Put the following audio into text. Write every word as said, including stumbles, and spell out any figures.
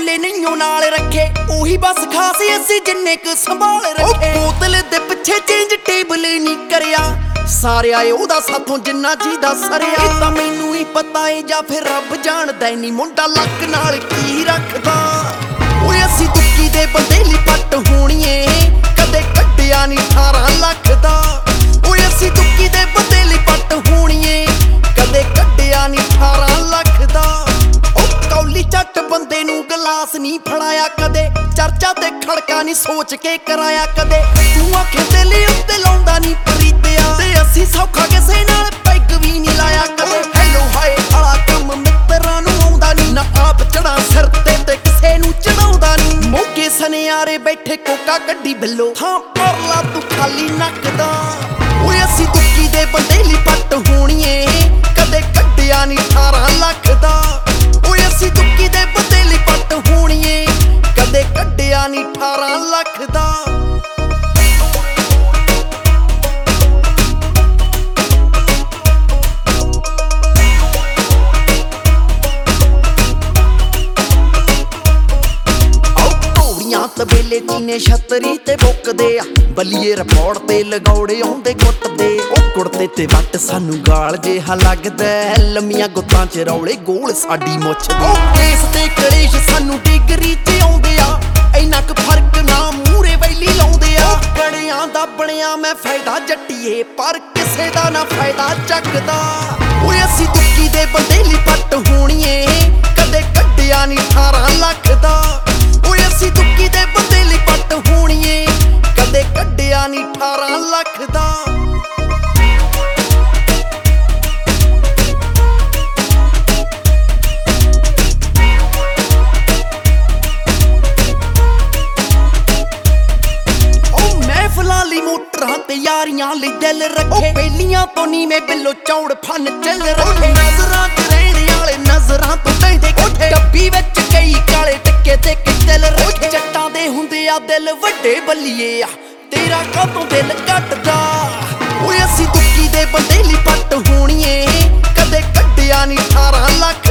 ਝੋਲੇ ਨਹੀਂਓ ਨਾਲ ਰੱਖੇ, ਉਹੀ ਬਸ ਖਾਸ ਅਸੀਂ ਜਿੰਨੇ ਕੁ ਸੰਭਾਲ ਰੱਖੇ। ਬੋਤਲ ਦੇ ਪਿੱਛੇ ਚੇਂਜ ਟੇਬਲ ਨਹੀਂ ਕਰਿਆ, ਸਾਰਿਆ ਏ ਉਹਦਾ ਸਾਥੋਂ ਜਿੰਨਾ ਜੀ ਦਾ ਸਰਿਆ। ਇਹ ਤਾਂ ਮੈਨੂੰ ਹੀ ਪਤਾ ਏ ਜਾਂ ਫਿਰ ਰੱਬ ਜਾਣਦਾ ਨੀ, ਮੁੰਡਾ ਲੱਕ ਨਾਲ ਕੀ ਰੱਖਦਾ। ਓਏ ਅਸੀਂ ਦੁੱਕੀ ਦੇ ਬੰਦੇ ਲਈ ਪੱਟ ਹੋਣੀਏ, ਕਦੇ ਕੱਢਿਆ ਨੀ ਅਠਾਰਾਂ ਲੱਖ ਦਾ। ਓਏ ਅਸੀਂ ਦੁੱਕੀ ਦੇ ਬੰਦੇ ਲਈ ਪੱਟ ਹੋਣੀਏ, ਕਦੇ ਕੱਢਿਆ ਨੀ ਅਠਾਰਾਂ ਲੱਖ ਦਾ। ਉਹ ਕੌਲੀ ਚੱਟ ਬੰਦੇ ਨੂੰ ਗਲਾਸ ਨਹੀਂ ਫੜਾਇਆ ਕਦੇ, ਚਰਚਾ ਤੇ ਖੜਕਾ ਨਹੀਂ ਸੋਚ ਕੇ ਕਰਾਇਆ ਕਦੇ। ਤੂੰ ਆਖੇ ਤੇ ਲਈ ਉੱਤੇ ਲਾਉਂਦਾ ਨਹੀਂ ਪਰੀਤਿਆ, ਤੇ ਅਸੀਂ ਸੌਖਾ ਕਿਸੇ ਨਾਲ ਪੈਗ ਵੀ ਨਹੀਂ ਲਾਇਆ ਕਦੇ। ਹੈਲੋ ਹਾਏ ਆਲਾ ਕੰਮ ਮਿੱਤਰਾਂ ਨੂੰ ਆਉਂਦਾ ਨਹੀਂ, ਨਾ ਆਪ ਚੜਾ ਸਿਰ ਤੇ ਤੇ ਕਿਸੇ ਨੂੰ ਚੜਾਉਂਦਾ ਨਹੀਂ। ਮੋਗੇ ਸਨਿਆਰੇ ਬੈਠੇ ਕੋਕਾ ਕੱਢੀ ਬਿੱਲੋ, ਥਾਂ ਪਰ ਲਾ ਤੂੰ ਖਾਲੀ ਨੱਕਦਾ। ਓਏ ਅਸੀਂ ਦੁੱਕੀ ਦੇ ਬੰਦੇ ਲਈ ਪੱਟ ਹੋਣੀਏ, ਕਦੇ ਕੱਢਿਆ ਨਹੀਂ ਅਠਾਰਾਂ ਲੱਖ ਦਾ। ਓਏ ਅਸੀਂ ਦੁੱਕੀ ਦੇ ਬੰਦੇ ਲਈ ਪੱਟ ਹੋਣੀਏ, ਕਦੇ ਕੱਢਿਆ ਨਹੀਂ ਅਠਾਰਾਂ ਲੱਖ ਦਾ। ਤਬੇਲੇ ਚੀਨੇ ਛਤਰੀ ਤੇ ਬੁੱਕਦੇ ਆ, ਬੱਲੀਏ ਰਿਪੋਰਟ ਤੇ ਲਗੌੜੇ ਆਉਂਦੇ ਕੁੱਟਦੇ। ਉਹ ਕੁੜਤੇ ਤੇ ਵੱਟ ਸਾਨੂੰ ਗਾਲ ਜਿਹਾ ਲੱਗਦਾ, ਲੰਮੀਆਂ ਗੁੱਤਾਂ ਚ ਰੌਲੇ ਗੋਲ ਸਾਡੀ ਮੁੱਛ। ਉਹ ਕੇਸ ਤੇ ਕਲੇਸ਼ ਸਾਨੂੰ ਡਿਗਰੀ ਚ ਆਉਂਦੇ ਆ, ਇੰਨਾ ਕੁ ਫਰਕ ਨਾ ਮੂਰੇ ਵੈਲੀ ਲਾਉਂਦੇ ਆ। ਬੜਿਆਂ ਦਾ ਬਣਿਆ ਮੈਂ ਫਾਇਦਾ ਜੱਟੀਏ, ਪਰ ਕਿਸੇ ਦਾ ਨਾ ਫਾਇਦਾ ਚੱਕਦਾ। ਓਏ ਅਸੀਂ ਦੁੱਕੀ ਦੇ ਬੰਦੇ ਲਈ ਪੱਟ ਹੋਣੀਏ, ਕਦੇ ਕੱਢਿਆ ਨੀ ਅਠਾਰਾਂ ਲੱਖ ਦਾ। ਓਏ ਅਸੀਂ ਦੁੱਕੀ ਦੇ ਬੰਦੇ ਲਈ ਪੱਟ ਹੋਣੀਏ, ਕਦੇ ਕੱਢਿਆ ਨੀ ਅਠਾਰਾਂ ਲੱਖ ਦਾ। ਉਹ ਮਹਿਫਲਾਂ ਲਈ ਮੋਟਰਾਂ ਤੇ ਯਾਰੀਆਂ ਲਈ ਦਿਲ ਰੱਖੇ, ਪਹਿਲੀਆਂ ਤੋਂ ਨੀਵੇਂ ਬਿੱਲੋ ਚੌੜ ਫਨ ਚੱਲ ਰੱਖੇ। ਨਜ਼ਰਾਂ ਚ ਰਹਿਣ ਵਾਲੇ ਨਜ਼ਰਾਂ ਤੋਂ ਕਹਿੰਦੇ ਕੋਠੇ, ਡੱਬੀ ਵਿੱਚ ਕਈ ਕਾਲੇ ਟਿੱਕੇ ਤੇ ਦਿਲ ਰੱਖੇ। ਜੱਟਾਂ ਦੇ ਹੁੰਦੇ ਆ ਦਿਲ ਵੱਡੇ ਬੱਲੀਏ ਆ, ਤੇਰਾ ਕਾਹਤੋਂ ਦਿਲ ਘਟਦਾ। ਓਏ ਅਸੀਂ ਦੁੱਕੀ ਦੇ ਬੰਦੇ ਲਈ ਪੱਟ ਹੋਣੀਏ, ਕਦੇ ਕੱਢਿਆ ਨੀ ਅਠਾਰਾਂ ਲੱਖ